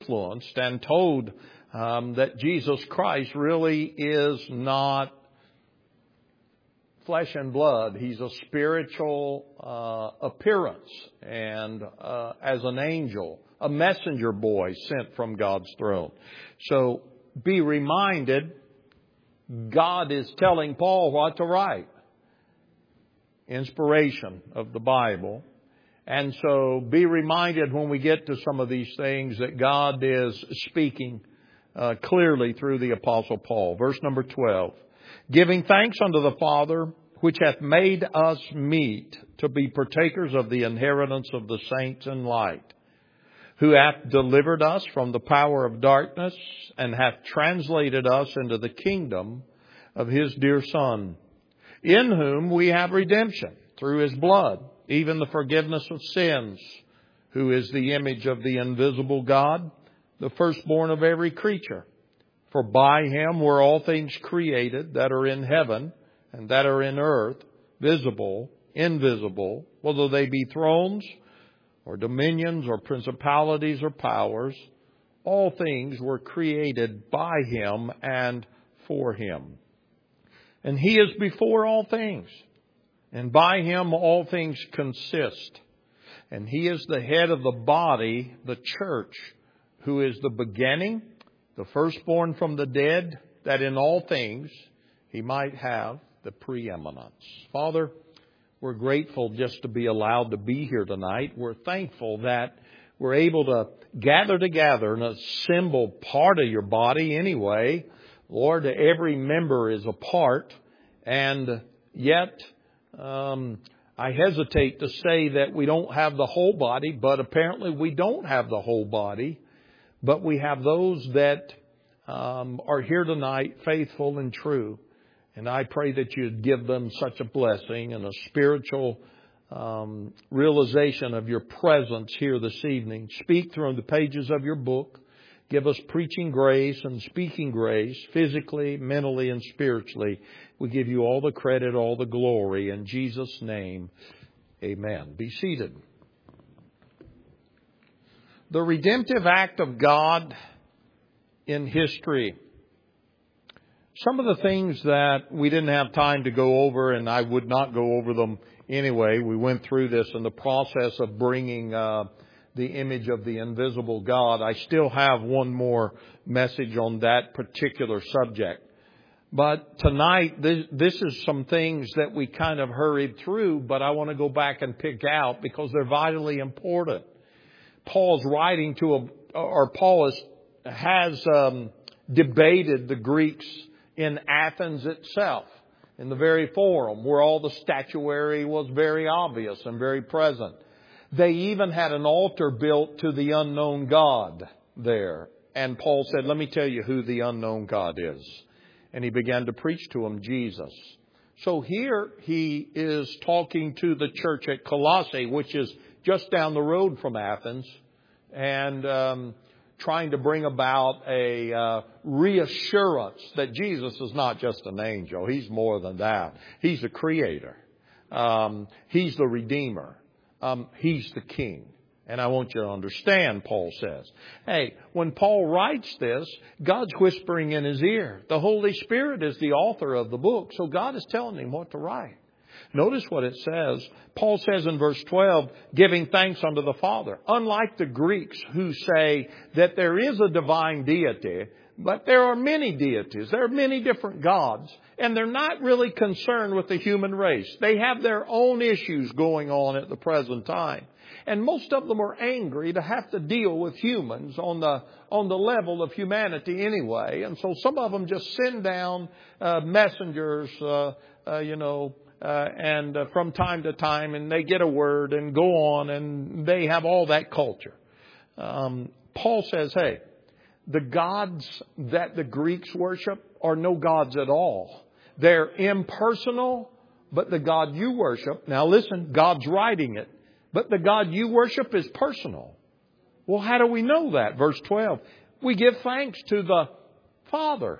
influenced and told that Jesus Christ really is not flesh and blood. He's a spiritual appearance and as an angel, a messenger boy sent from God's throne. So be reminded, God is telling Paul what to write. Inspiration of the Bible. And so be reminded when we get to some of these things that God is speaking clearly through the Apostle Paul. Verse number 12. Giving thanks unto the Father, which hath made us meet to be partakers of the inheritance of the saints in light, who hath delivered us from the power of darkness and hath translated us into the kingdom of His dear Son, in whom we have redemption through His blood, even the forgiveness of sins, who is the image of the invisible God, the firstborn of every creature. For by Him were all things created that are in heaven and that are in earth, visible, invisible, whether they be thrones or dominions or principalities or powers. All things were created by Him and for Him. And He is before all things, and by Him all things consist. And He is the head of the body, the church, who is the beginning, the firstborn from the dead, that in all things He might have the preeminence. Father, we're grateful just to be allowed to be here tonight. We're thankful that we're able to gather together and assemble part of your body anyway. Lord, every member is a part, and yet I hesitate to say that we don't have the whole body, but apparently we don't have the whole body. But we have those that are here tonight, faithful and true. And I pray that you'd give them such a blessing and a spiritual realization of your presence here this evening. Speak through the pages of your book. Give us preaching grace and speaking grace, physically, mentally, and spiritually. We give you all the credit, all the glory. In Jesus' name, amen. Be seated. The redemptive act of God in history. Some of the things that we didn't have time to go over, and I would not go over them anyway. We went through this in the process of bringing the image of the invisible God. I still have one more message on that particular subject. But tonight, this is some things that we kind of hurried through, but I want to go back and pick out because they're vitally important. Paul's writing to, Paul has debated the Greeks in Athens itself, in the very forum where all the statuary was very obvious and very present. They even had an altar built to the unknown God there. And Paul said, let me tell you who the unknown God is. And he began to preach to them Jesus. So here he is talking to the church at Colossae, which is just down the road from Athens, and trying to bring about a reassurance that Jesus is not just an angel. He's more than that. He's the creator. He's the redeemer. He's the king. And I want you to understand, Paul says. Hey, when Paul writes this, God's whispering in his ear. The Holy Spirit is the author of the book. So God is telling him what to write. Notice what it says. Paul says in verse 12, giving thanks unto the Father. Unlike the Greeks who say that there is a divine deity, but there are many deities. There are many different gods. And they're not really concerned with the human race. They have their own issues going on at the present time. And most of them are angry to have to deal with humans on the level of humanity anyway. And so some of them just send down messengers, and from time to time, and they get a word and go on, and they have all that culture. Paul says, hey, the gods that the Greeks worship are no gods at all. They're impersonal, but the God you worship, now listen, God's writing it, but the God you worship is personal. Well, how do we know that? Verse 12, we give thanks to the Father.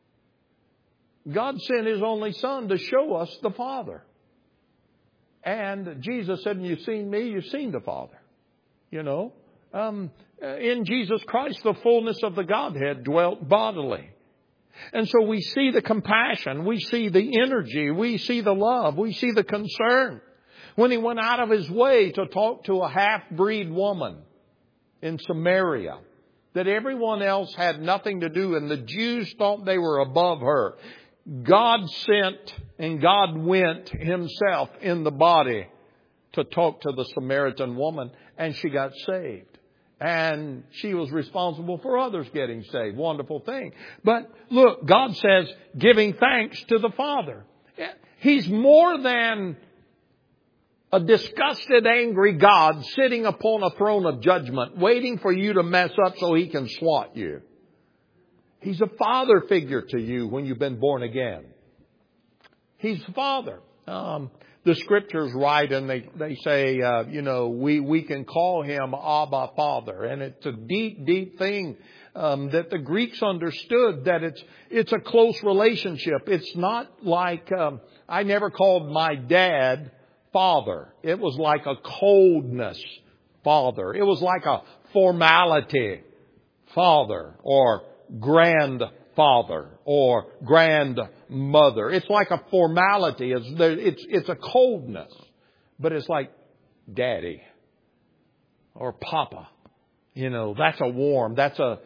God sent His only Son to show us the Father. And Jesus said, you've seen me, you've seen the Father. You know, In Jesus Christ, the fullness of the Godhead dwelt bodily. And so we see the compassion, we see the energy, we see the love, we see the concern. When He went out of His way to talk to a half-breed woman in Samaria, that everyone else had nothing to do, and the Jews thought they were above her. God sent and God went Himself in the body to talk to the Samaritan woman, and she got saved. And she was responsible for others getting saved. Wonderful thing. But look, God says, giving thanks to the Father. He's more than a disgusted, angry God sitting upon a throne of judgment, waiting for you to mess up so He can swat you. He's a father figure to you when you've been born again. He's Father. The Scriptures write and they say, we can call Him Abba, Father. And it's a deep, deep thing that the Greeks understood, that it's a close relationship. It's not like, I never called my dad Father. It was like a coldness Father. It was like a formality Father, or grandfather, or grandmother. It's like a formality. It's a coldness. But it's like Daddy or Papa. That's a warm, that's a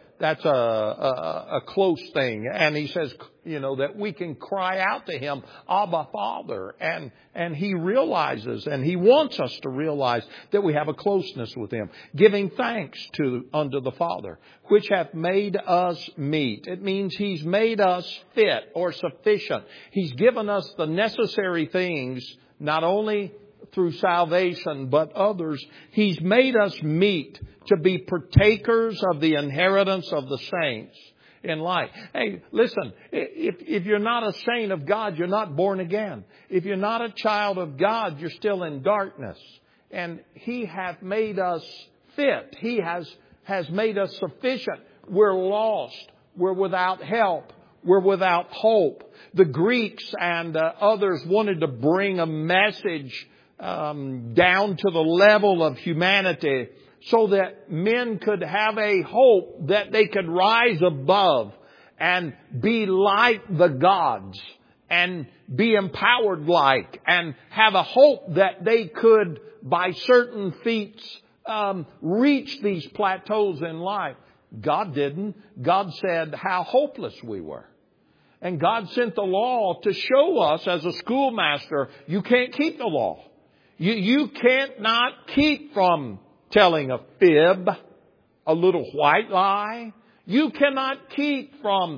close thing. And He says, that we can cry out to Him, Abba, Father. And He realizes, and He wants us to realize that we have a closeness with Him. Giving thanks unto the Father, which hath made us meet. It means He's made us fit or sufficient. He's given us the necessary things, not only through salvation, but others. He's made us meet to be partakers of the inheritance of the saints in life. Hey, listen, if you're not a saint of God, you're not born again. If you're not a child of God, you're still in darkness. And He hath made us fit. He has made us sufficient. We're lost. We're without help. We're without hope. The Greeks and others wanted to bring a message down to the level of humanity, so that men could have a hope that they could rise above and be like the gods and be empowered like, and have a hope that they could, by certain feats, reach these plateaus in life. God didn't. God said how hopeless we were. And God sent the law to show us, as a schoolmaster, you can't keep the law. You can't not keep from telling a fib, a little white lie. You cannot keep from,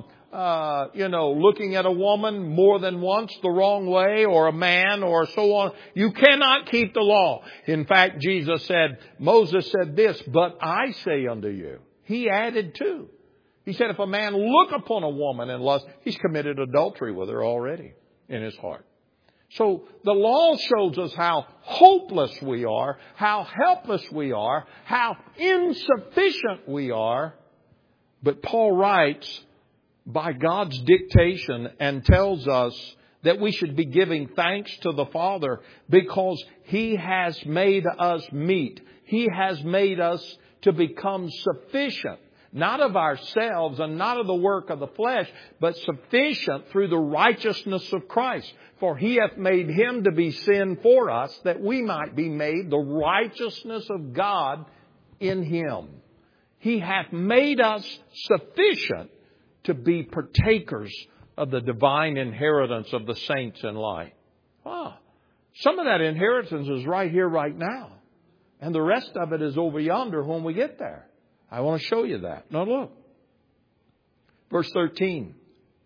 looking at a woman more than once the wrong way, or a man, or so on. You cannot keep the law. In fact, Moses said this, but I say unto you. He added too. He said, if a man look upon a woman in lust, he's committed adultery with her already in his heart. So the law shows us how hopeless we are, how helpless we are, how insufficient we are. But Paul writes by God's dictation and tells us that we should be giving thanks to the Father, because He has made us meet. He has made us to become sufficient. Not of ourselves and not of the work of the flesh, but sufficient through the righteousness of Christ. For He hath made Him to be sin for us, that we might be made the righteousness of God in Him. He hath made us sufficient to be partakers of the divine inheritance of the saints in light. Some of that inheritance is right here, right now. And the rest of it is over yonder when we get there. I want to show you that. Now look. Verse 13.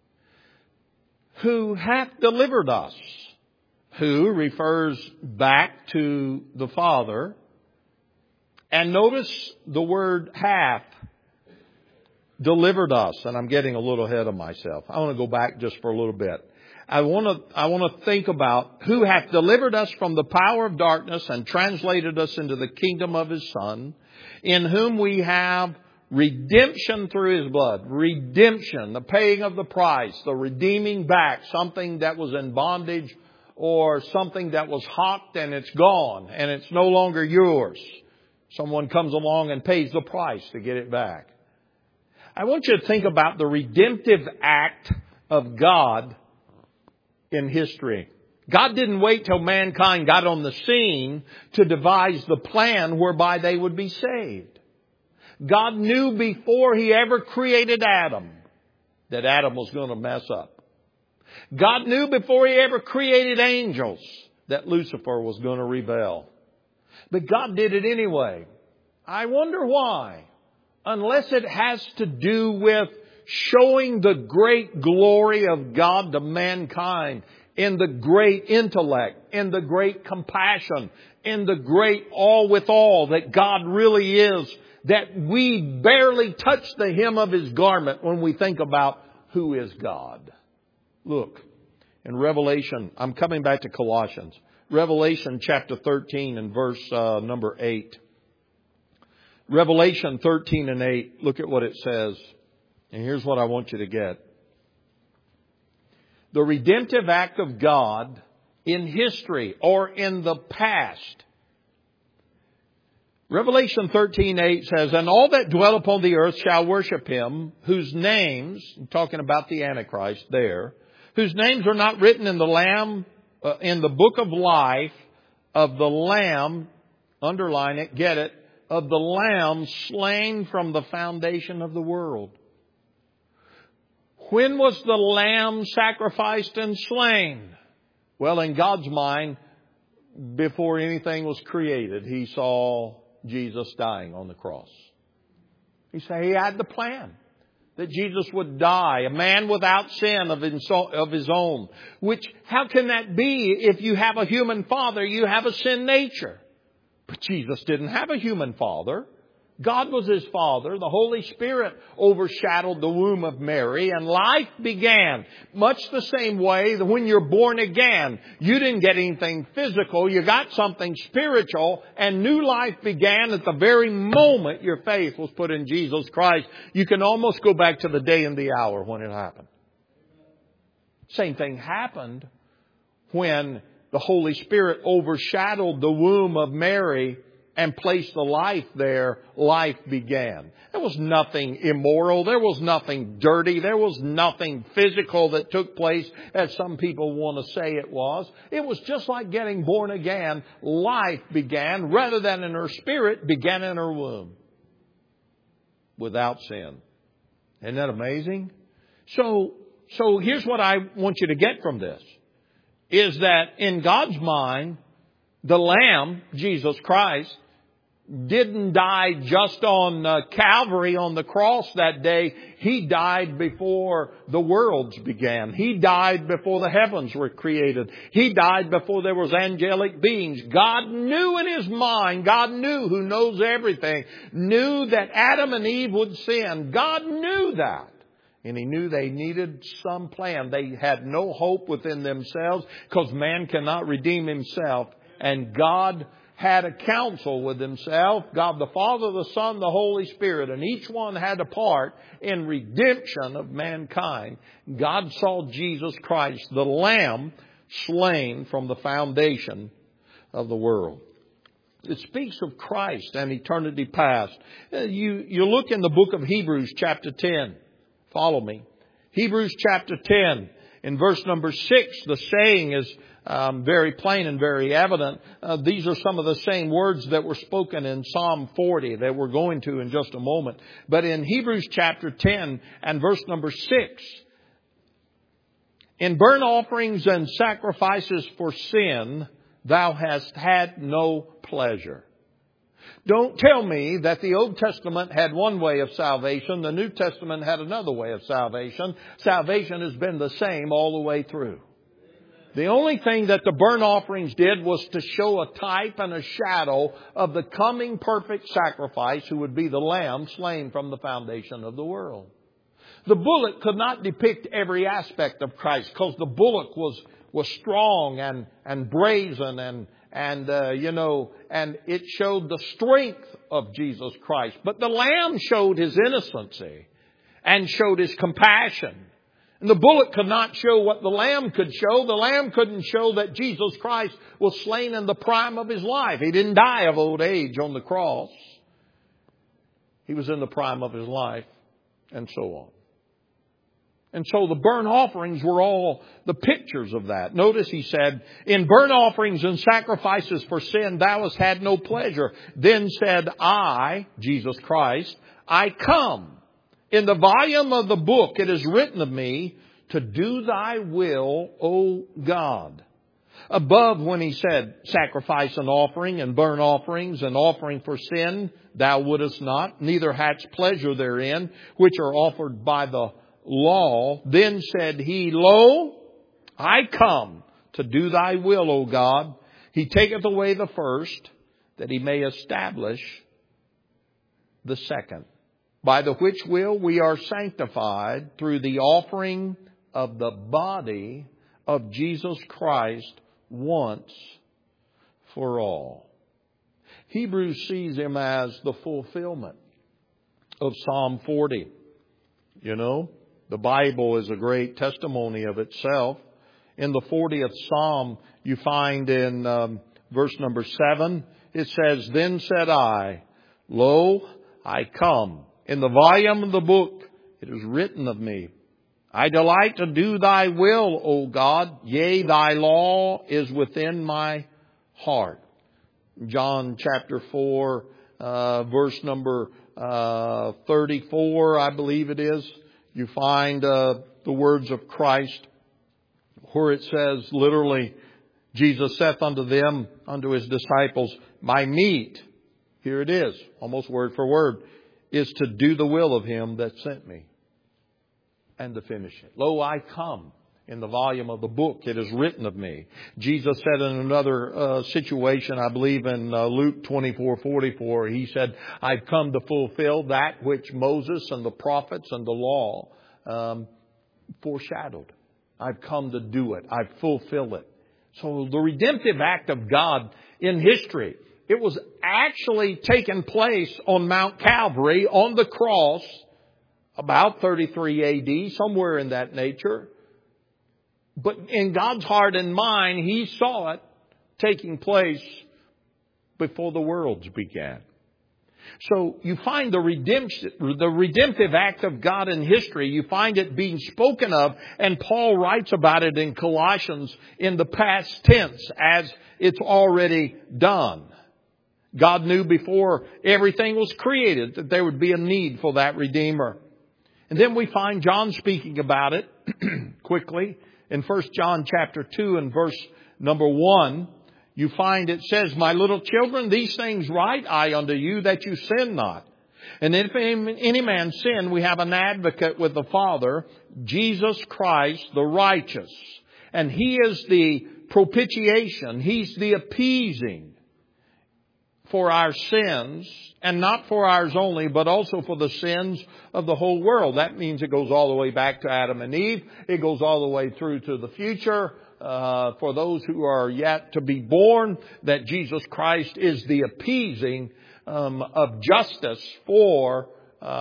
Who hath delivered us? Who refers back to the Father. And notice the word hath delivered us. And I'm getting a little ahead of myself. I want to go back just for a little bit. I want to think about who hath delivered us from the power of darkness and translated us into the kingdom of His Son, in whom we have redemption through His blood. Redemption, the paying of the price, the redeeming back something that was in bondage, or something that was hawked and it's gone and it's no longer yours. Someone comes along and pays the price to get it back. I want you to think about the redemptive act of God in history. God didn't wait till mankind got on the scene to devise the plan whereby they would be saved. God knew before He ever created Adam that Adam was going to mess up. God knew before He ever created angels that Lucifer was going to rebel. But God did it anyway. I wonder why. Unless it has to do with showing the great glory of God to mankind in the great intellect, in the great compassion, in the great all with all that God really is, that we barely touch the hem of His garment when we think about who is God. Look, in Revelation, I'm coming back to Colossians. Revelation chapter 13 and verse number 8. Revelation 13 and 8, look at what it says. And here's what I want you to get. The redemptive act of God in history or in the past. Revelation 13:8 says, "And all that dwell upon the earth shall worship Him, whose names," I'm talking about the Antichrist there, "whose names are not written in the Lamb, in the book of life of the Lamb," underline it, get it, "of the Lamb slain from the foundation of the world." When was the Lamb sacrificed and slain? Well, in God's mind, before anything was created, He saw Jesus dying on the cross. He said He had the plan that Jesus would die, a man without sin of his own. Which, how can that be if you have a human father, you have a sin nature? But Jesus didn't have a human father. God was His Father. The Holy Spirit overshadowed the womb of Mary, and life began. Much the same way that when you're born again, you didn't get anything physical. You got something spiritual, and new life began at the very moment your faith was put in Jesus Christ. You can almost go back to the day and the hour when it happened. Same thing happened when the Holy Spirit overshadowed the womb of Mary and placed the life there. Life began. There was nothing immoral. There was nothing dirty. There was nothing physical that took place as some people want to say it was. It was just like getting born again. Life began, rather than in her spirit, began in her womb. Without sin. Isn't that amazing? So here's what I want you to get from this. Is that in God's mind, the Lamb, Jesus Christ, didn't die just on Calvary on the cross that day. He died before the worlds began. He died before the heavens were created. He died before there was angelic beings. God knew in His mind, God knew, who knows everything, knew that Adam and Eve would sin. God knew that. And He knew they needed some plan. They had no hope within themselves because man cannot redeem himself. And God had a counsel with Himself, God the Father, the Son, the Holy Spirit, and each one had a part in redemption of mankind. God saw Jesus Christ, the Lamb, slain from the foundation of the world. It speaks of Christ and eternity past. You look in the book of Hebrews chapter 10. Follow me. Hebrews chapter 10 in verse number 6, the saying is very plain and very evident. These are some of the same words that were spoken in Psalm 40 that we're going to in just a moment. But in Hebrews chapter 10 and verse number 6, "In burnt offerings and sacrifices for sin, thou hast had no pleasure." Don't tell me that the Old Testament had one way of salvation, the New Testament had another way of salvation. Salvation has been the same all the way through. The only thing that the burnt offerings did was to show a type and a shadow of the coming perfect sacrifice, who would be the Lamb slain from the foundation of the world. The bullock could not depict every aspect of Christ, because the bullock was strong and brazen and it showed the strength of Jesus Christ. But the Lamb showed His innocency and showed His compassion And the bullock could not show what the lamb could show. The lamb couldn't show that Jesus Christ was slain in the prime of His life. He didn't die of old age on the cross. He was in the prime of His life, and so on. And so the burnt offerings were all the pictures of that. Notice He said, in burnt offerings and sacrifices for sin, thou hast had no pleasure. Then said I, Jesus Christ, I come. In the volume of the book it is written of me to do thy will, O God. Above when He said, sacrifice and offering and burnt offerings and offering for sin, thou wouldest not, neither hadst pleasure therein, which are offered by the law. Then said He, Lo, I come to do thy will, O God. He taketh away the first, that He may establish the second. By the which will we are sanctified through the offering of the body of Jesus Christ once for all. Hebrews sees Him as the fulfillment of Psalm 40. You know, the Bible is a great testimony of itself. In the 40th Psalm, you find in verse number 7, it says, Then said I, Lo, I come. In the volume of the book it is written of me, I delight to do thy will, O God. Yea, thy law is within my heart. John chapter 4, verse number 34, I believe it is. You find the words of Christ where it says literally, Jesus saith unto them, unto His disciples, my meat, here it is, almost word for word, is to do the will of Him that sent me and to finish it. Lo, I come. In the volume of the book it is written of me. Jesus said in another situation, I believe in Luke 24:44, He said, I've come to fulfill that which Moses and the prophets and the law foreshadowed. I've come to do it. I've fulfilled it. So the redemptive act of God in history, it was actually taking place on Mount Calvary, on the cross, about 33 A.D., somewhere in that nature. But in God's heart and mind, He saw it taking place before the worlds began. So you find the redemptive act of God in history, you find it being spoken of, and Paul writes about it in Colossians in the past tense as it's already done. God knew before everything was created that there would be a need for that Redeemer. And then we find John speaking about it quickly. In 1 John chapter 2 and verse number 1, you find it says, My little children, these things write I unto you, that you sin not. And if any man sin, we have an advocate with the Father, Jesus Christ the righteous. And He is the propitiation. He's the appeasing for our sins, and not for ours only, but also for the sins of the whole world. That means it goes all the way back to Adam and Eve. It goes all the way through to the future for those who are yet to be born, that Jesus Christ is the appeasing of justice for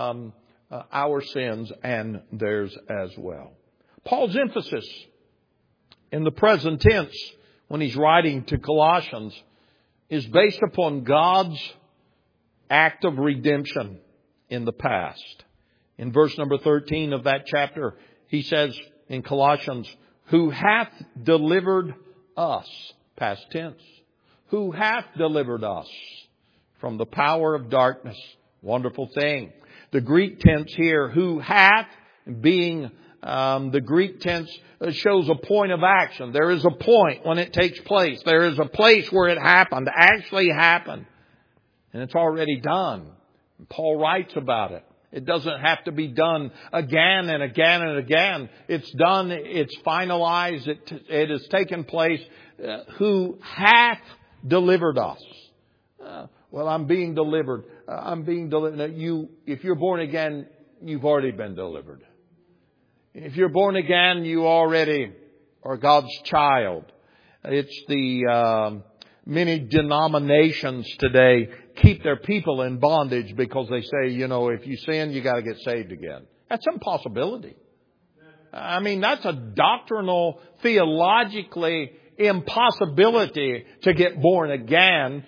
our sins and theirs as well. Paul's emphasis in the present tense when he's writing to Colossians is based upon God's act of redemption in the past. In verse number 13 of that chapter, he says in Colossians, who hath delivered us, past tense, who hath delivered us from the power of darkness. Wonderful thing. The Greek tense here, who hath, being the Greek tense shows a point of action. There is a point when it takes place. There is a place where it happened, actually happened. And it's already done. Paul writes about it. It doesn't have to be done again and again and again. It's done. It's finalized. It has taken place. Who hath delivered us? Well, I'm being delivered. I'm being delivered. If you're born again, you've already been delivered. If you're born again, you already are God's child. It's the many denominations today keep their people in bondage because they say, if you sin, you got to get saved again. That's an impossibility. that's a doctrinal, theologically impossibility to get born again.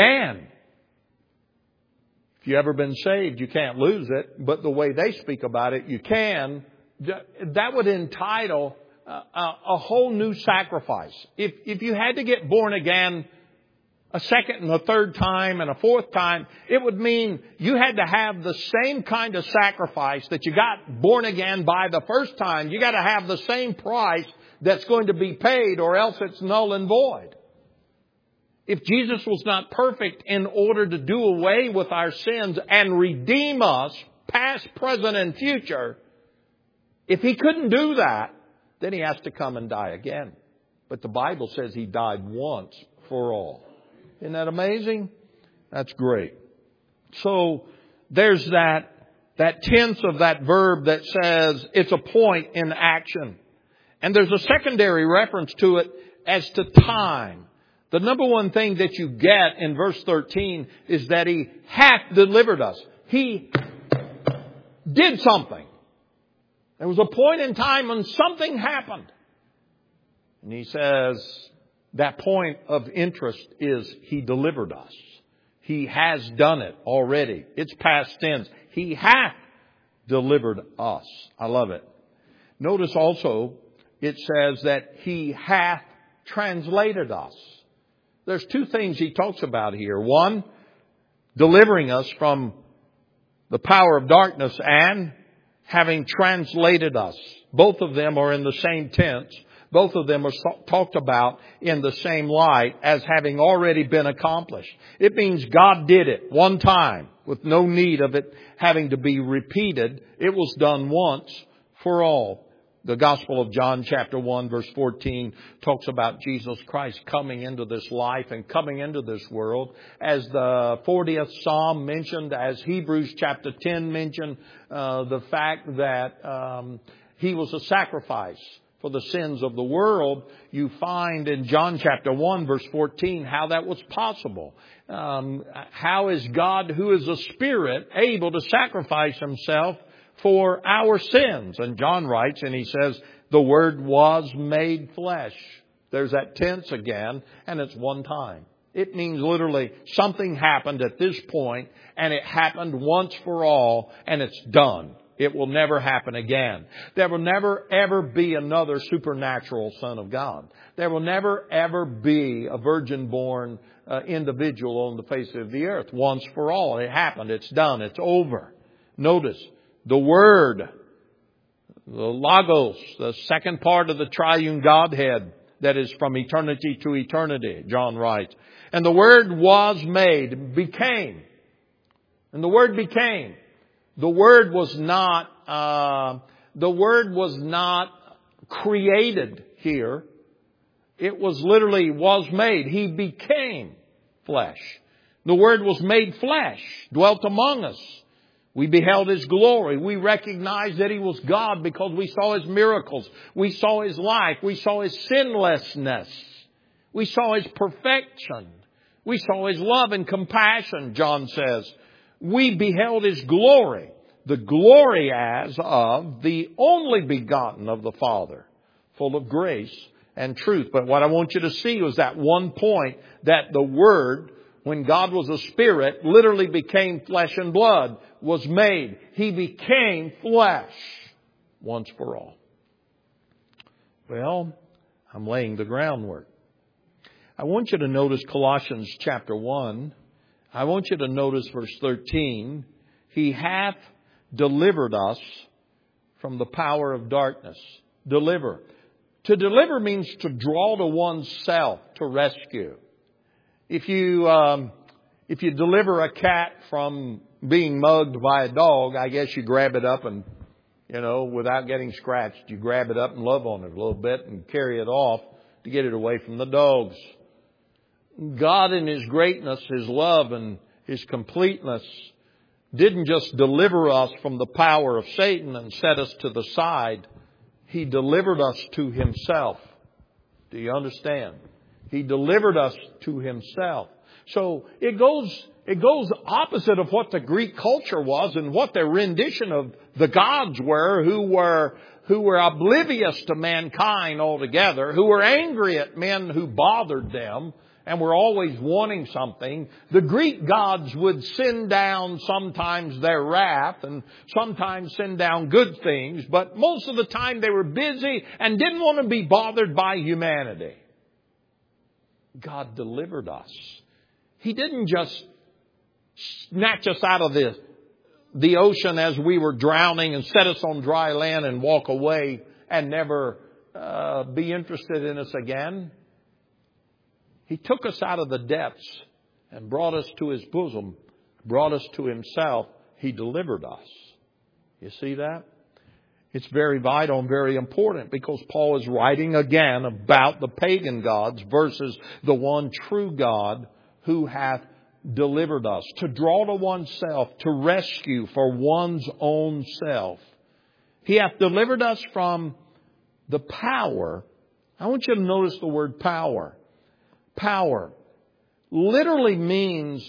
If you've ever been saved, you can't lose it. But the way they speak about it, you can. That would entitle a whole new sacrifice. If you had to get born again a second and a third time and a fourth time, it would mean you had to have the same kind of sacrifice that you got born again by the first time. You got to have the same price that's going to be paid, or else it's null and void. If Jesus was not perfect in order to do away with our sins and redeem us, past, present, and future, if He couldn't do that, then He has to come and die again. But the Bible says He died once for all. Isn't that amazing? That's great. So there's that tense of that verb that says it's a point in action. And there's a secondary reference to it as to time. The number one thing that you get in verse 13 is that He hath delivered us. He did something. There was a point in time when something happened. And He says that point of interest is He delivered us. He has done it already. It's past tense. He hath delivered us. I love it. Notice also it says that He hath translated us. There's two things He talks about here. One, delivering us from the power of darkness, and having translated us. Both of them are in the same tense. Both of them are talked about in the same light as having already been accomplished. It means God did it one time with no need of it having to be repeated. It was done once for all. The Gospel of John chapter 1 verse 14 talks about Jesus Christ coming into this life and coming into this world. As the 40th Psalm mentioned, as Hebrews chapter 10 mentioned, the fact that He was a sacrifice for the sins of the world. You find in John chapter 1 verse 14 how that was possible. How is God, who is a spirit, able to sacrifice Himself for our sins? And John writes and he says, the Word was made flesh. There's that tense again, and it's one time. It means literally something happened at this point, and it happened once for all, and it's done. It will never happen again. There will never ever be another supernatural Son of God. There will never ever be a virgin-born individual on the face of the earth. Once for all. It happened. It's done. It's over. Notice, the Word, the Logos, the second part of the triune Godhead that is from eternity to eternity, John writes. And the Word was made, became. And the Word became. The Word was not created here. It was literally was made. He became flesh. The Word was made flesh, dwelt among us. We beheld His glory. We recognized that He was God because we saw His miracles. We saw His life. We saw His sinlessness. We saw His perfection. We saw His love and compassion, John says. We beheld His glory, the glory as of the only begotten of the Father, full of grace and truth. But what I want you to see was that one point that the Word, when God was a spirit, literally became flesh and blood, was made. He became flesh once for all. Well, I'm laying the groundwork. I want you to notice Colossians chapter 1. I want you to notice verse 13. He hath delivered us from the power of darkness. Deliver. To deliver means to draw to oneself, to rescue. If you deliver a cat from being mugged by a dog, I guess you grab it up and, without getting scratched, you grab it up and love on it a little bit and carry it off to get it away from the dogs. God in His greatness, His love, and His completeness didn't just deliver us from the power of Satan and set us to the side. He delivered us to Himself. Do you understand? He delivered us to Himself. So it goes It goes opposite of what the Greek culture was and what their rendition of the gods were, who were oblivious to mankind altogether, who were angry at men who bothered them and were always wanting something. The Greek gods would send down sometimes their wrath and sometimes send down good things, but most of the time they were busy and didn't want to be bothered by humanity. God delivered us. He didn't just snatch us out of the ocean as we were drowning and set us on dry land and walk away and never be interested in us again. He took us out of the depths and brought us to His bosom, brought us to Himself. He delivered us. You see that? It's very vital and very important because Paul is writing again about the pagan gods versus the one true God who hath delivered us. To draw to oneself, to rescue for one's own self. He hath delivered us from the power. I want you to notice the word power. Power literally means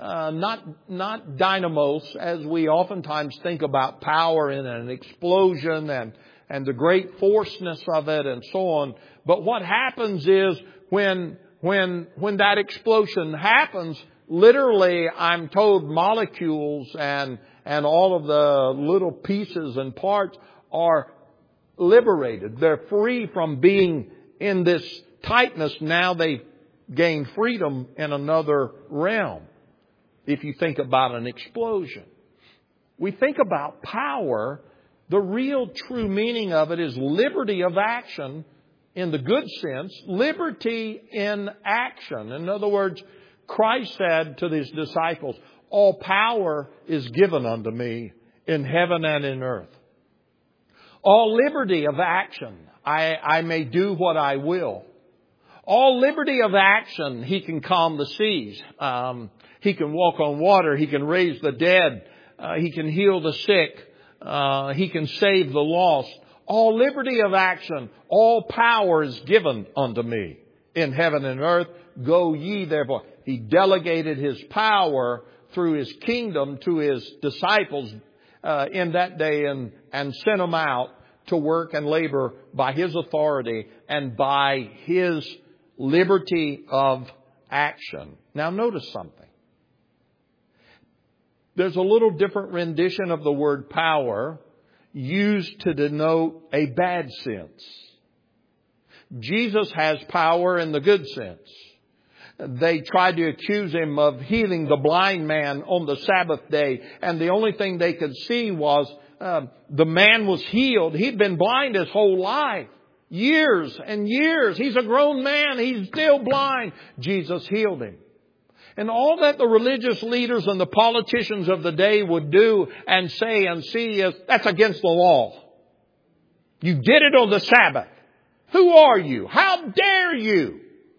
not dynamos, as we oftentimes think about power in an explosion and the great forceness of it and so on. But what happens is when that explosion happens, literally, I'm told molecules and all of the little pieces and parts are liberated. They're free from being in this tightness. Now they gain freedom in another realm. If you think about an explosion. We think about power. The real true meaning of it is liberty of action in the good sense. Liberty in action. In other words, Christ said to His disciples, all power is given unto me in heaven and in earth. All liberty of action. I may do what I will. All liberty of action. He can calm the seas. He can walk on water. He can raise the dead. He can heal the sick. He can save the lost. All liberty of action. All power is given unto me in heaven and earth. Go ye therefore. He delegated His power through His kingdom to His disciples in that day and sent them out to work and labor by His authority and by His liberty of action. Now notice something. There's a little different rendition of the word power used to denote a bad sense. Jesus has power in the good sense. They tried to accuse Him of healing the blind man on the Sabbath day. And the only thing they could see was the man was healed. He'd been blind his whole life. Years and years. He's a grown man. He's still blind. Jesus healed him. And all that the religious leaders and the politicians of the day would do and say and see is, that's against the law. You did it on the Sabbath. Who are you? How dare you?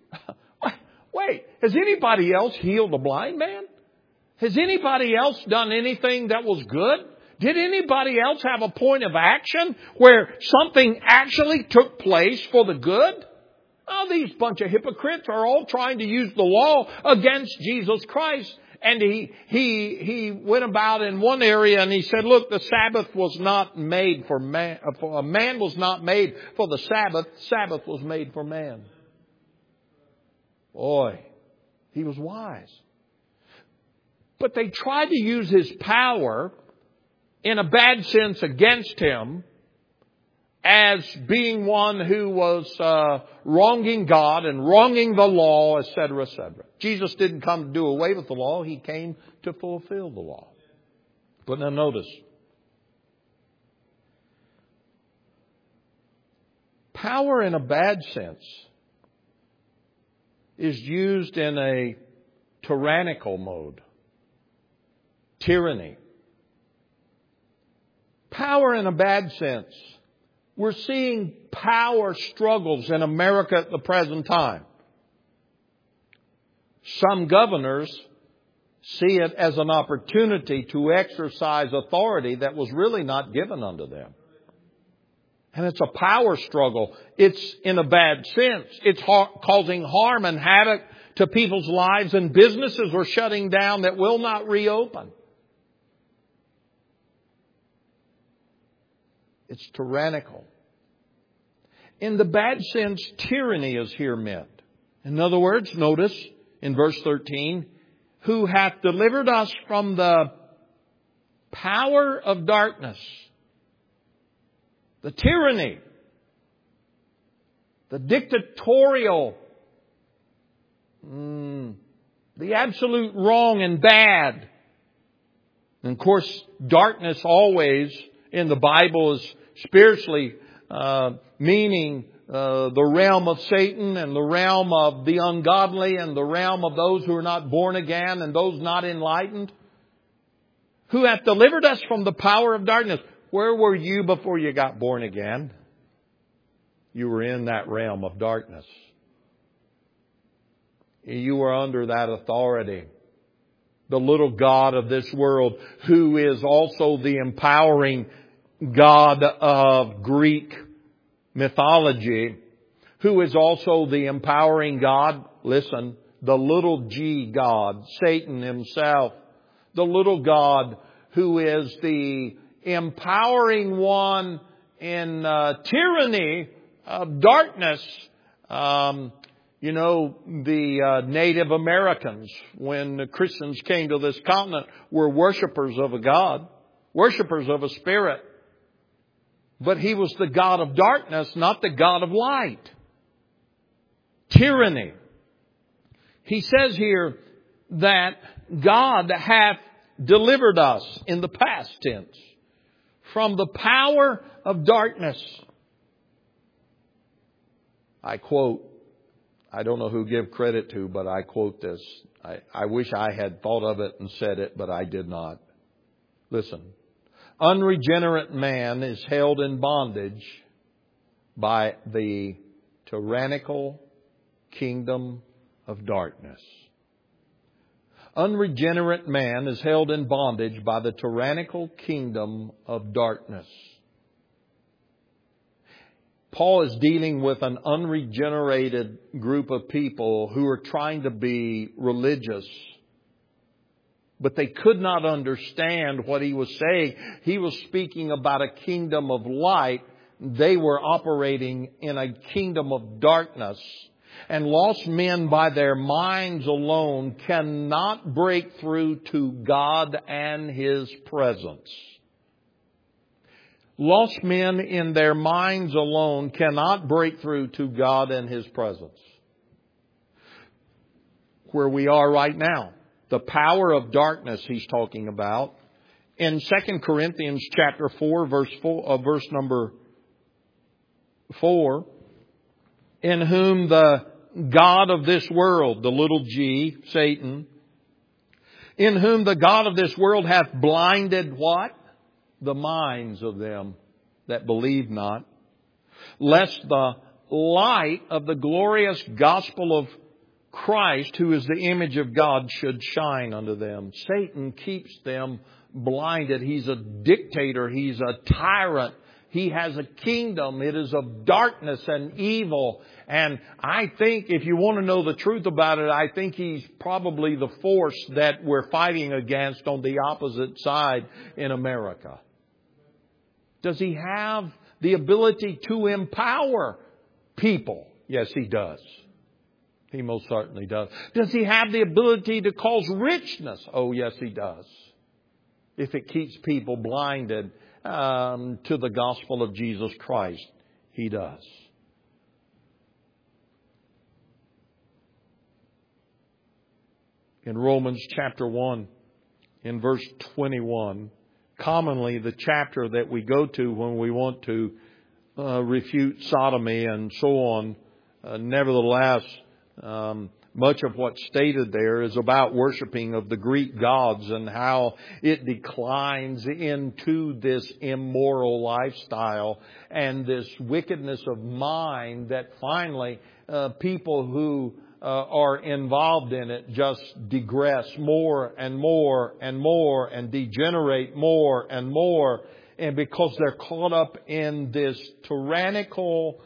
Wait, has anybody else healed a blind man? Has anybody else done anything that was good? Did anybody else have a point of action where something actually took place for the good? Oh, these bunch of hypocrites are all trying to use the law against Jesus Christ. And he went about in one area and he said, look, the Sabbath was not made for man. A man was not made for the Sabbath. Sabbath was made for man. Boy, he was wise. But they tried to use His power in a bad sense against Him as being one who was wronging God and wronging the law, etc., etc. Jesus didn't come to do away with the law. He came to fulfill the law. But now notice. Power in a bad sense is used in a tyrannical mode. Tyranny. Power in a bad sense. We're seeing power struggles in America at the present time. Some governors see it as an opportunity to exercise authority that was really not given unto them. And it's a power struggle. It's in a bad sense. It's causing harm and havoc to people's lives, and businesses are shutting down that will not reopen. It's tyrannical. In the bad sense, tyranny is here meant. In other words, notice in verse 13, who hath delivered us from the power of darkness, the tyranny, the dictatorial, the absolute wrong and bad. And of course, darkness always in the Bible is spiritually meaning the realm of Satan and the realm of the ungodly and the realm of those who are not born again and those not enlightened. Who hath delivered us from the power of darkness. Where were you before you got born again? You were in that realm of darkness. You were under that authority. The little god of this world, who is also the empowering God of Greek mythology, who is also the empowering God, listen, the little g God, Satan himself, the little god who is the empowering one in tyranny of darkness. The Native Americans, when the Christians came to this continent, were worshipers of a God, worshipers of a spirit. But he was the God of darkness, not the God of light. Tyranny. He says here that God hath delivered us, in the past tense, from the power of darkness. I quote, I don't know who give credit to, but I quote this. I wish I had thought of it and said it, but I did not. Listen. Unregenerate man is held in bondage by the tyrannical kingdom of darkness. Unregenerate man is held in bondage by the tyrannical kingdom of darkness. Paul is dealing with an unregenerated group of people who are trying to be religious, but they could not understand what he was saying. He was speaking about a kingdom of light. They were operating in a kingdom of darkness. And lost men by their minds alone cannot break through to God and His presence. Lost men in their minds alone cannot break through to God and His presence. Where we are right now. The power of darkness he's talking about. In 2 Corinthians chapter 4, verse number 4, in whom the God of this world, the little g, Satan, in whom the God of this world hath blinded what? The minds of them that believe not, lest the light of the glorious gospel of Christ, who is the image of God, should shine unto them. Satan keeps them blinded. He's a dictator. He's a tyrant. He has a kingdom. It is of darkness and evil. And I think, if you want to know the truth about it, I think he's probably the force that we're fighting against on the opposite side in America. Does he have the ability to empower people? Yes, he does. He most certainly does. Does he have the ability to cause richness? Oh, yes, he does. If it keeps people blinded to the gospel of Jesus Christ, he does. In Romans chapter 1, in verse 21, commonly the chapter that we go to when we want to refute sodomy and so on, nevertheless, much of what's stated there is about worshiping of the Greek gods and how it declines into this immoral lifestyle and this wickedness of mind that finally people who are involved in it just digress more and more and more and degenerate more and more. And because they're caught up in this tyrannical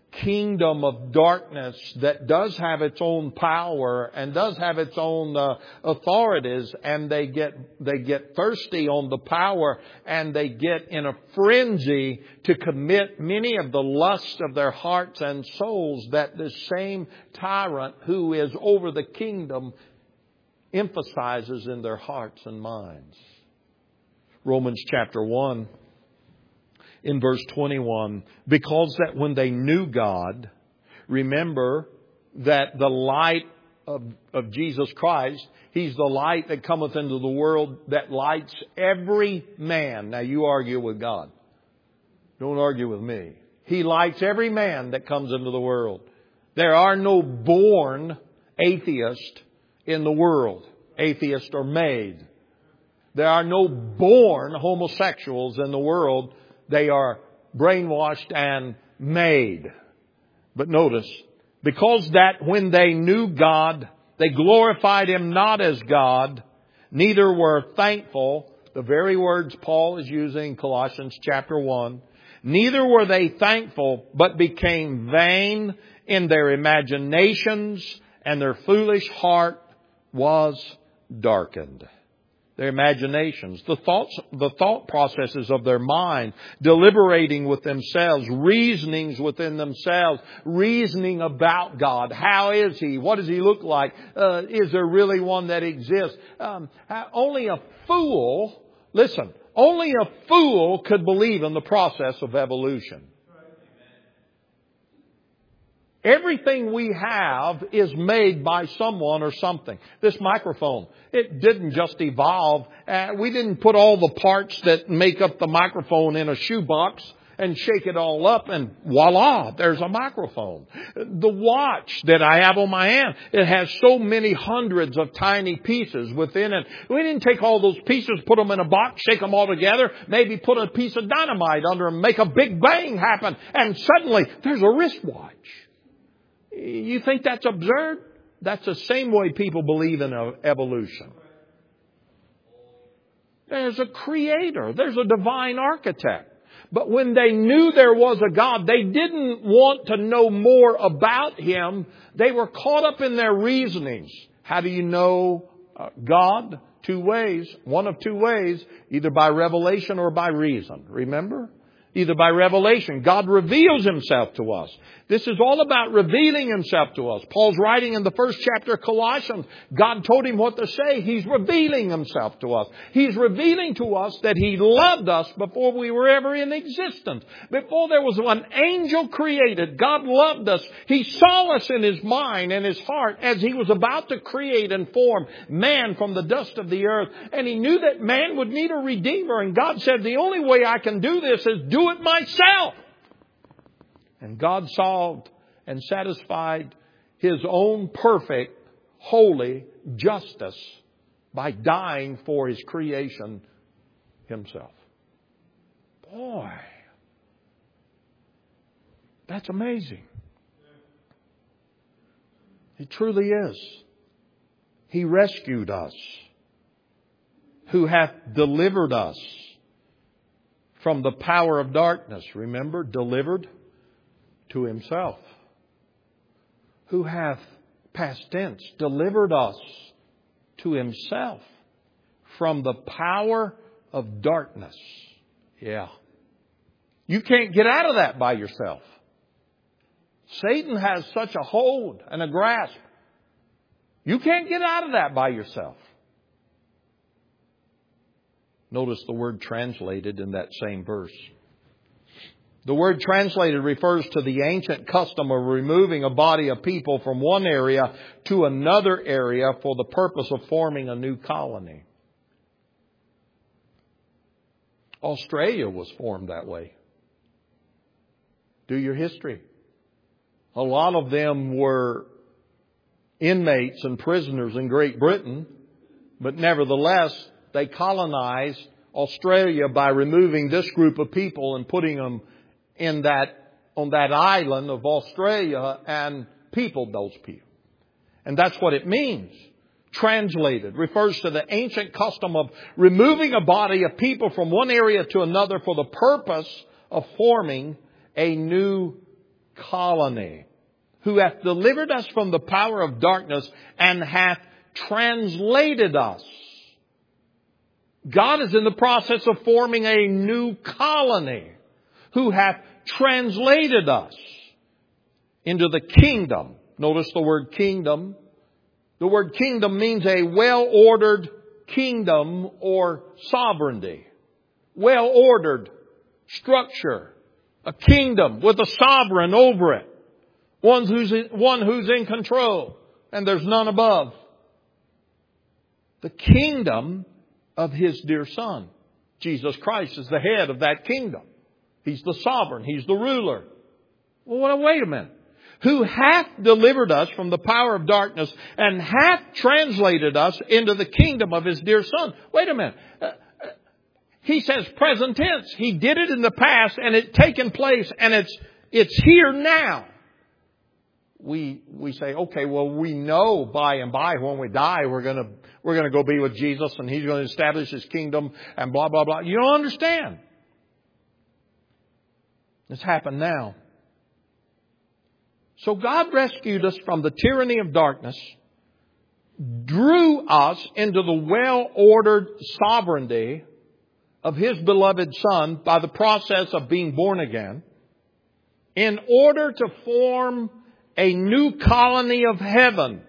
kingdom of darkness that does have its own power and does have its own authorities, and they get thirsty on the power, and they get in a frenzy to commit many of the lusts of their hearts and souls that this same tyrant who is over the kingdom emphasizes in their hearts and minds. Romans chapter 1. In verse 21, because that when they knew God, remember that the light of Jesus Christ, He's the light that cometh into the world that lights every man. Now you argue with God. Don't argue with me. He lights every man that comes into the world. There are no born atheists in the world. Atheists are made. There are no born homosexuals in the world. They are brainwashed and made. But notice, because that when they knew God, they glorified Him not as God, neither were thankful. The very words Paul is using in Colossians chapter 1. Neither were they thankful, but became vain in their imaginations, and their foolish heart was darkened. Their imaginations, the thought processes of their mind, deliberating with themselves, reasonings within themselves, reasoning about God. How is He? What does He look like? Is there really one that exists? Only a fool, listen, only a fool could believe in the process of evolution. Everything we have is made by someone or something. This microphone, it didn't just evolve. We didn't put all the parts that make up the microphone in a shoebox and shake it all up and voila, there's a microphone. The watch that I have on my hand, it has so many hundreds of tiny pieces within it. We didn't take all those pieces, put them in a box, shake them all together, maybe put a piece of dynamite under them, make a big bang happen, and suddenly there's a wristwatch. You think that's absurd? That's the same way people believe in evolution. There's a creator. There's a divine architect. But when they knew there was a God, they didn't want to know more about Him. They were caught up in their reasonings. How do you know God? Two ways. One of two ways. Either by revelation or by reason. Remember? Either by revelation. God reveals Himself to us. This is all about revealing Himself to us. Paul's writing in the first chapter of Colossians. God told him what to say. He's revealing Himself to us. He's revealing to us that He loved us before we were ever in existence. Before there was an angel created, God loved us. He saw us in His mind and His heart as He was about to create and form man from the dust of the earth. And He knew that man would need a Redeemer. And God said, the only way I can do this is do it myself. And God solved and satisfied His own perfect, holy justice by dying for His creation Himself. Boy, that's amazing. It truly is. He rescued us, who hath delivered us from the power of darkness. Remember, delivered to Himself. Who hath, past tense, delivered us to Himself from the power of darkness. Yeah. You can't get out of that by yourself. Satan has such a hold and a grasp. You can't get out of that by yourself. Notice the word translated in that same verse. The word translated refers to the ancient custom of removing a body of people from one area to another area for the purpose of forming a new colony. Australia was formed that way. Do your history. A lot of them were inmates and prisoners in Great Britain, but nevertheless, they colonized Australia by removing this group of people and putting them on that island of Australia and peopled those people. And that's what it means. Translated refers to the ancient custom of removing a body of people from one area to another for the purpose of forming a new colony, who hath delivered us from the power of darkness and hath translated us. God is in the process of forming a new colony, who hath translated us into the kingdom. Notice the word kingdom. The word kingdom means a well-ordered kingdom or sovereignty. Well-ordered structure. A kingdom with a sovereign over it. One who's in control. And there's none above. The kingdom of His dear Son. Jesus Christ is the head of that kingdom. He's the sovereign. He's the ruler. Well, wait a minute. Who hath delivered us from the power of darkness and hath translated us into the kingdom of His dear Son. Wait a minute. He says present tense. He did it in the past and it's taken place and it's here now. We say, okay, well, we know by and by when we die we're going to go be with Jesus and He's going to establish His kingdom and blah, blah, blah. You don't understand. It's happened now. So God rescued us from the tyranny of darkness, drew us into the well-ordered sovereignty of His beloved Son by the process of being born again, in order to form a new colony of heaven.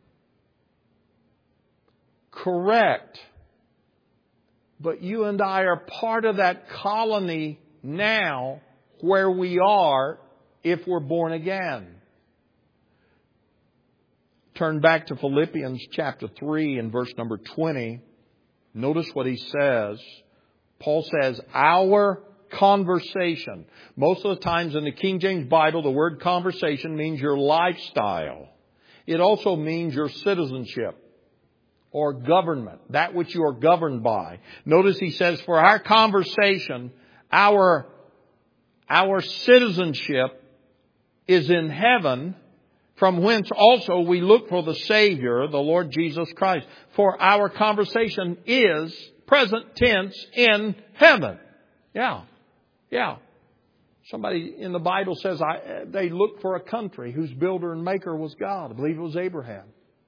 Correct. But you and I are part of that colony now where we are if we're born again. Turn back to Philippians chapter 3 and verse number 20. Notice what he says. Paul says, our conversation. Most of the times in the King James Bible, the word conversation means your lifestyle. It also means your citizenship or government, that which you are governed by. Notice he says, for our conversation, our citizenship is in heaven, from whence also we look for the Savior, the Lord Jesus Christ. For our conversation is present tense in heaven. Yeah. Somebody in the Bible says they looked for a country whose builder and maker was God. I believe it was Abraham.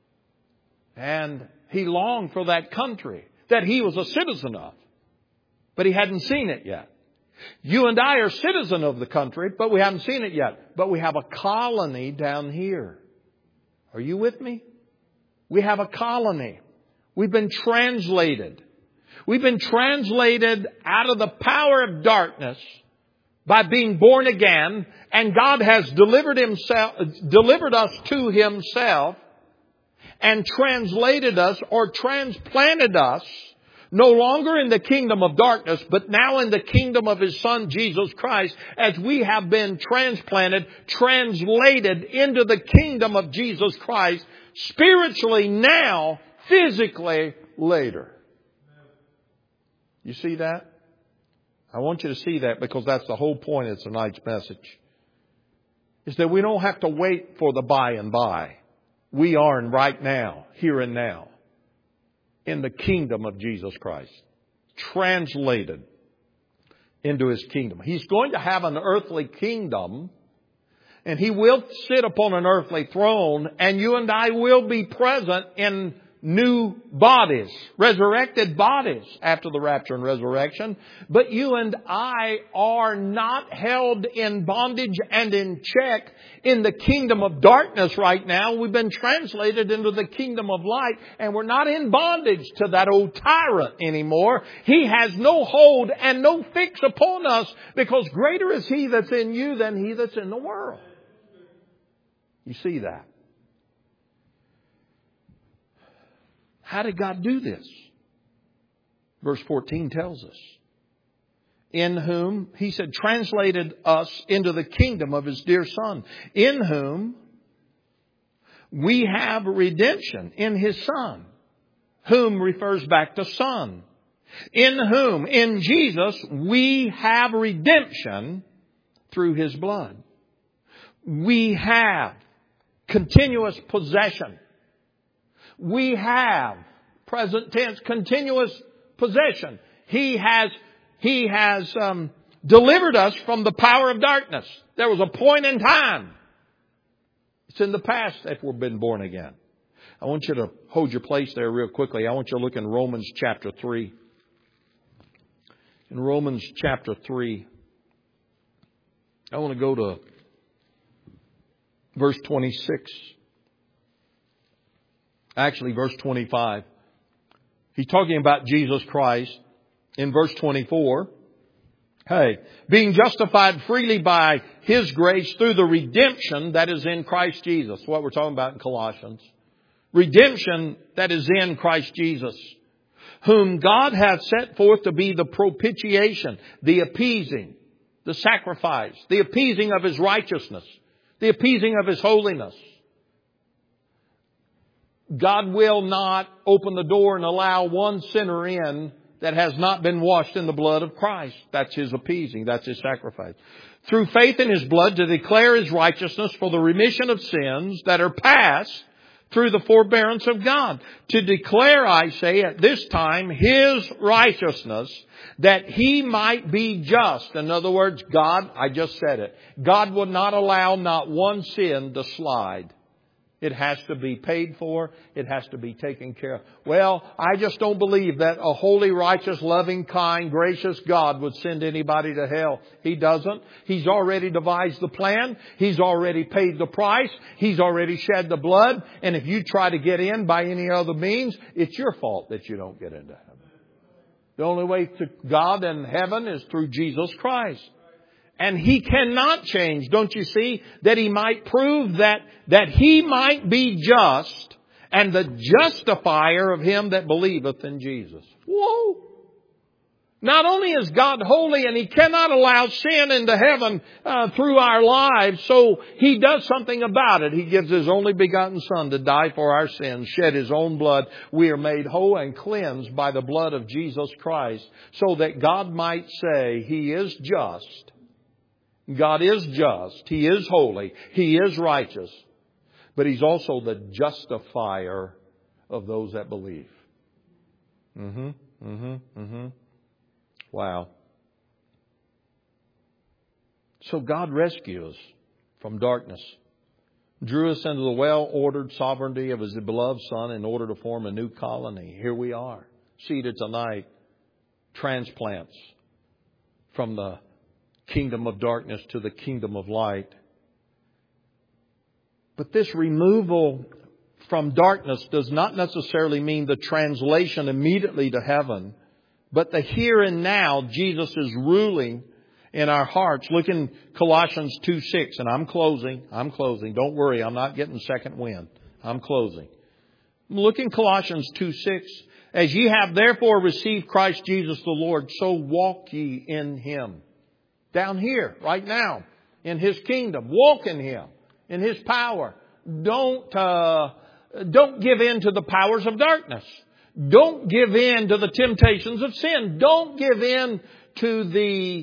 And he longed for that country that he was a citizen of. But he hadn't seen it yet. You and I are citizens of the country, but we haven't seen it yet. But we have a colony down here. Are you with me? We have a colony. We've been translated. We've been translated out of the power of darkness by being born again, and God has delivered us to Himself and translated us or transplanted us no longer in the kingdom of darkness, but now in the kingdom of His Son, Jesus Christ, as we have been translated into the kingdom of Jesus Christ, spiritually now, physically later. You see that? I want you to see that because that's the whole point of tonight's message. Is that we don't have to wait for the by and by. We are in right now, here and now, in the kingdom of Jesus Christ. Translated into His kingdom. He's going to have an earthly kingdom, and He will sit upon an earthly throne, and you and I will be present in new bodies, resurrected bodies after the rapture and resurrection. But you and I are not held in bondage and in check in the kingdom of darkness right now. We've been translated into the kingdom of light, and we're not in bondage to that old tyrant anymore. He has no hold and no fix upon us, because greater is He that's in you than he that's in the world. You see that? How did God do this? Verse 14 tells us. In whom, He said, translated us into the kingdom of His dear Son. In whom we have redemption in His Son. Whom refers back to Son. In whom, in Jesus, we have redemption through His blood. We have continuous possession. We have, present tense, continuous possession. He has delivered us from the power of darkness. There was a point in time. It's in the past that we've been born again. I want you to hold your place there real quickly. I want you to look in Romans chapter 3. In Romans chapter 3, I want to go to verse 26. Actually, verse 25. He's talking about Jesus Christ. In verse 24, being justified freely by His grace through the redemption that is in Christ Jesus. What we're talking about in Colossians. Redemption that is in Christ Jesus. Whom God hath set forth to be the propitiation, the appeasing, the sacrifice, the appeasing of His righteousness, the appeasing of His holiness. God will not open the door and allow one sinner in that has not been washed in the blood of Christ. That's His appeasing. That's His sacrifice. Through faith in His blood to declare His righteousness for the remission of sins that are past through the forbearance of God. To declare, I say, at this time, His righteousness, that He might be just. In other words, God, I just said it, God would not allow not one sin to slide. It has to be paid for. It has to be taken care of. Well, I just don't believe that a holy, righteous, loving, kind, gracious God would send anybody to hell. He doesn't. He's already devised the plan. He's already paid the price. He's already shed the blood. And if you try to get in by any other means, it's your fault that you don't get into heaven. The only way to God and heaven is through Jesus Christ. And He cannot change, don't you see, that He might prove that He might be just and the justifier of him that believeth in Jesus. Whoa! Not only is God holy and He cannot allow sin into heaven through our lives, so He does something about it. He gives His only begotten Son to die for our sins, shed His own blood. We are made whole and cleansed by the blood of Jesus Christ, so that God might say He is just. God is just. He is holy. He is righteous. But He's also the justifier of those that believe. Wow. So God rescues us from darkness. Drew us into the well-ordered sovereignty of His beloved Son in order to form a new colony. Here we are, seated tonight. Transplants from the kingdom of darkness to the kingdom of light. But this removal from darkness does not necessarily mean the translation immediately to heaven, but the here and now Jesus is ruling in our hearts. Look in Colossians 2:6, and I'm closing. Don't worry, I'm not getting second wind. I'm closing. Look in Colossians 2:6. As ye have therefore received Christ Jesus the Lord, so walk ye in Him. Down here, right now, in His kingdom. Walk in Him, in His power. Don't give in to the powers of darkness. Don't give in to the temptations of sin. Don't give in to the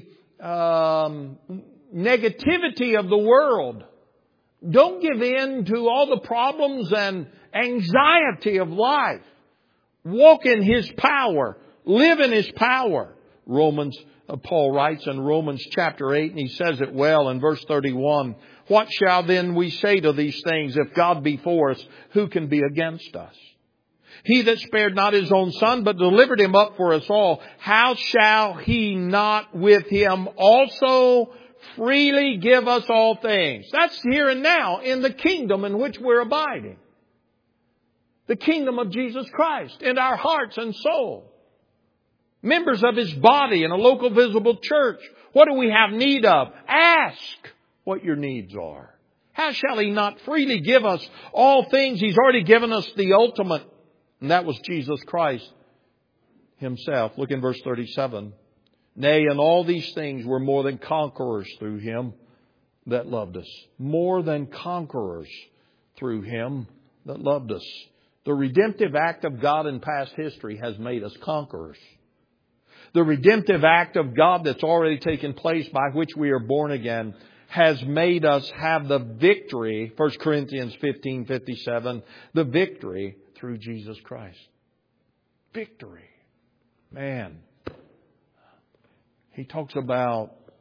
negativity of the world. Don't give in to all the problems and anxiety of life. Walk in His power. Live in His power. Paul writes in Romans chapter 8, and he says it well in verse 31. What shall then we say to these things? If God be for us, who can be against us? He that spared not His own Son, but delivered Him up for us all, how shall He not with Him also freely give us all things? That's here and now in the kingdom in which we're abiding. The kingdom of Jesus Christ in our hearts and soul. Members of His body in a local visible church. What do we have need of? Ask what your needs are. How shall He not freely give us all things? He's already given us the ultimate. And that was Jesus Christ Himself. Look in verse 37. Nay, in all these things we're more than conquerors through Him that loved us. More than conquerors through Him that loved us. The redemptive act of God in past history has made us conquerors. The redemptive act of God that's already taken place by which we are born again has made us have the victory, 1 Corinthians 15:57, the victory through Jesus Christ. Victory. Man. He talks about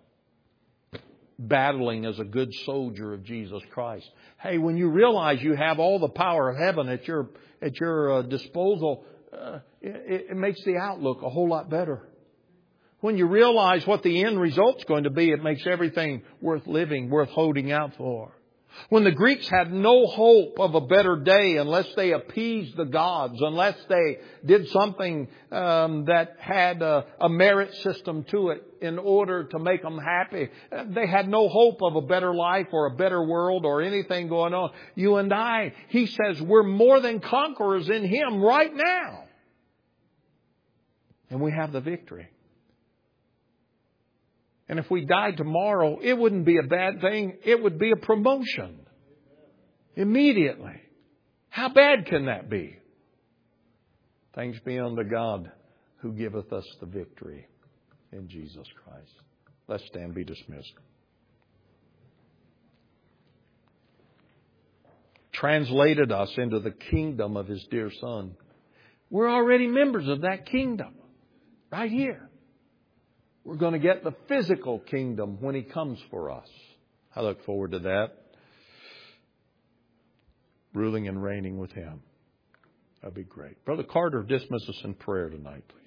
battling as a good soldier of Jesus Christ. Hey, when you realize you have all the power of heaven at your disposal, it makes the outlook a whole lot better. When you realize what the end result's going to be, it makes everything worth living, worth holding out for. When the Greeks had no hope of a better day unless they appeased the gods, unless they did something that had a merit system to it in order to make them happy. They had no hope of a better life or a better world or anything going on. You and I, he says, we're more than conquerors in Him right now. And we have the victory. And if we died tomorrow, it wouldn't be a bad thing. It would be a promotion. Immediately. How bad can that be? Thanks be unto God who giveth us the victory in Jesus Christ. Let's stand, be dismissed. Translated us into the kingdom of His dear Son. We're already members of that kingdom. Right here. We're going to get the physical kingdom when He comes for us. I look forward to that. Ruling and reigning with Him. That'd be great. Brother Carter, dismiss us in prayer tonight, please.